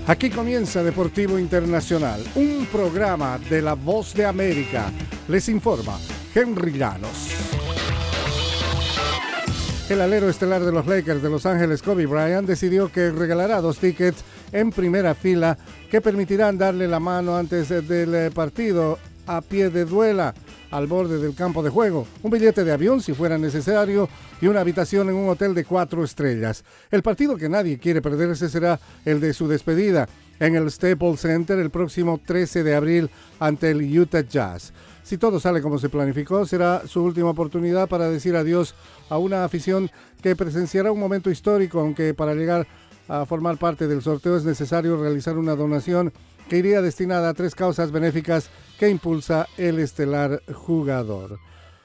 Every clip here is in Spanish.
Aquí comienza Deportivo Internacional, un programa de La Voz de América. Les informa Henry Llanos. El alero estelar de los Lakers de Los Ángeles, Kobe Bryant, decidió que regalará 2 tickets en primera fila que permitirán darle la mano antes del partido a pie de duela al borde del campo de juego, un billete de avión si fuera necesario y una habitación en un hotel de 4 estrellas. El partido que nadie quiere perderse será el de su despedida en el Staples Center el próximo 13 de abril ante el Utah Jazz. Si todo sale como se planificó, será su última oportunidad para decir adiós a una afición que presenciará un momento histórico, aunque para llegar a formar parte del sorteo es necesario realizar una donación que iría destinada a 3 causas benéficas que impulsa el estelar jugador.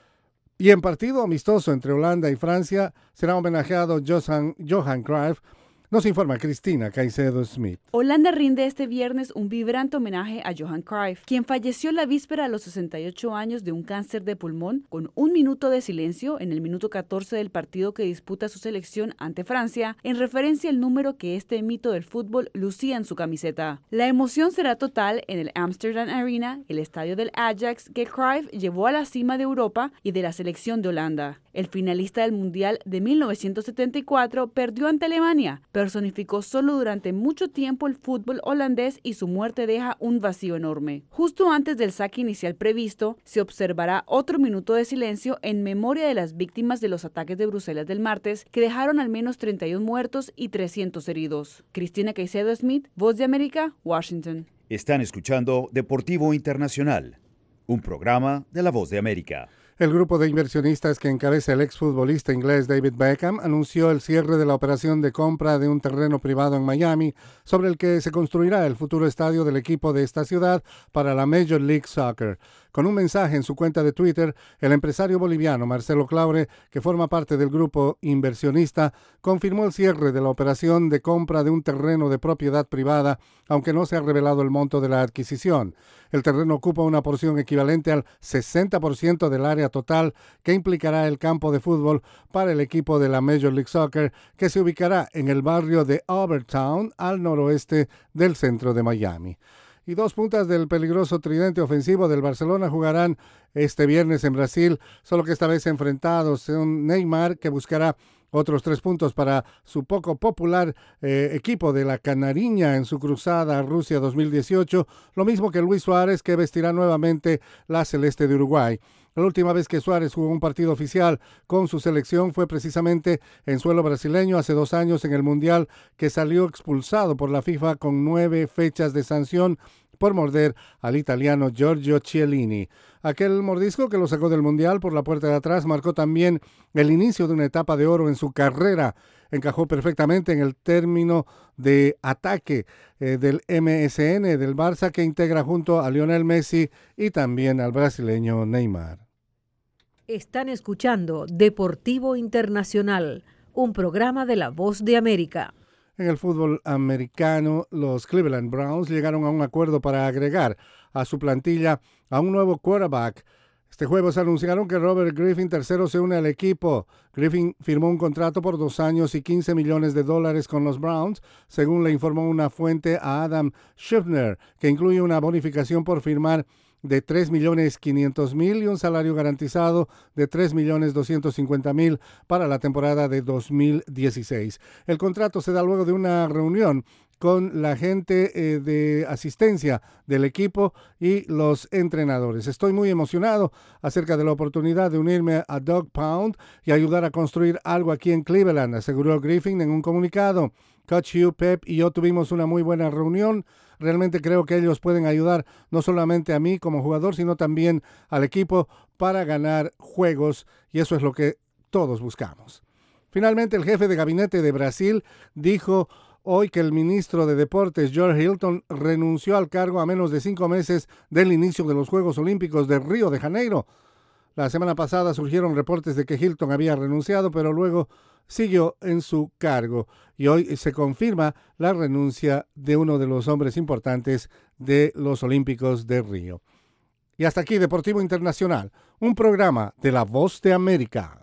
Y en partido amistoso entre Holanda y Francia será homenajeado Johan Cruyff. Nos informa Cristina Caicedo Smith. Holanda rinde este viernes un vibrante homenaje a Johan Cruyff, quien falleció la víspera a los 68 años de un cáncer de pulmón, con un minuto de silencio en el minuto 14 del partido que disputa su selección ante Francia, en referencia al número que este mito del fútbol lucía en su camiseta. La emoción será total en el Amsterdam Arena, el estadio del Ajax que Cruyff llevó a la cima de Europa y de la selección de Holanda. El finalista del Mundial de 1974 perdió ante Alemania, personificó solo durante mucho tiempo el fútbol holandés y su muerte deja un vacío enorme. Justo antes del saque inicial previsto, se observará otro minuto de silencio en memoria de las víctimas de los ataques de Bruselas del martes, que dejaron al menos 31 muertos y 300 heridos. Cristina Caicedo Smith, Voz de América, Washington. Están escuchando Deportivo Internacional, un programa de La Voz de América. El grupo de inversionistas que encabeza el exfutbolista inglés David Beckham anunció el cierre de la operación de compra de un terreno privado en Miami, sobre el que se construirá el futuro estadio del equipo de esta ciudad para la Major League Soccer. Con un mensaje en su cuenta de Twitter, el empresario boliviano Marcelo Claure, que forma parte del grupo inversionista, confirmó el cierre de la operación de compra de un terreno de propiedad privada, aunque no se ha revelado el monto de la adquisición. El terreno ocupa una porción equivalente al 60% del área total que implicará el campo de fútbol para el equipo de la Major League Soccer, que se ubicará en el barrio de Overtown, al noroeste del centro de Miami. Y 2 puntas del peligroso tridente ofensivo del Barcelona jugarán este viernes en Brasil, solo que esta vez enfrentados son Neymar, que buscará otros 3 puntos para su poco popular equipo de la Canariña en su cruzada a Rusia 2018, lo mismo que Luis Suárez, que vestirá nuevamente la celeste de Uruguay. La última vez que Suárez jugó un partido oficial con su selección fue precisamente en suelo brasileño hace 2 años en el Mundial, que salió expulsado por la FIFA con 9 fechas de sanción por morder al italiano Giorgio Chiellini. Aquel mordisco que lo sacó del Mundial por la puerta de atrás marcó también el inicio de una etapa de oro en su carrera. Encajó perfectamente en el término de ataque del MSN del Barça, que integra junto a Lionel Messi y también al brasileño Neymar. Están escuchando Deportivo Internacional, un programa de La Voz de América. En el fútbol americano, los Cleveland Browns llegaron a un acuerdo para agregar a su plantilla a un nuevo quarterback. Este jueves anunciaron que Robert Griffin III se une al equipo. Griffin firmó un contrato por 2 años y $15 millones con los Browns, según le informó una fuente a Adam Schefter, que incluye una bonificación por firmar de $3.500.000 y un salario garantizado de $3.250.000 para la temporada de 2016. El contrato se da luego de una reunión con la gente de asistencia del equipo y los entrenadores. Estoy muy emocionado acerca de la oportunidad de unirme a Doug Pound y ayudar a construir algo aquí en Cleveland, aseguró Griffin en un comunicado. Coach Hugh, Pep y yo tuvimos una muy buena reunión. Realmente creo que ellos pueden ayudar no solamente a mí como jugador, sino también al equipo para ganar juegos, y eso es lo que todos buscamos. Finalmente, el jefe de gabinete de Brasil dijo hoy que el ministro de Deportes, George Hilton, renunció al cargo a menos de 5 meses del inicio de los Juegos Olímpicos de Río de Janeiro. La semana pasada surgieron reportes de que Hilton había renunciado, pero luego siguió en su cargo, y hoy se confirma la renuncia de uno de los hombres importantes de los Olímpicos de Río. Y hasta aquí Deportivo Internacional, un programa de La Voz de América.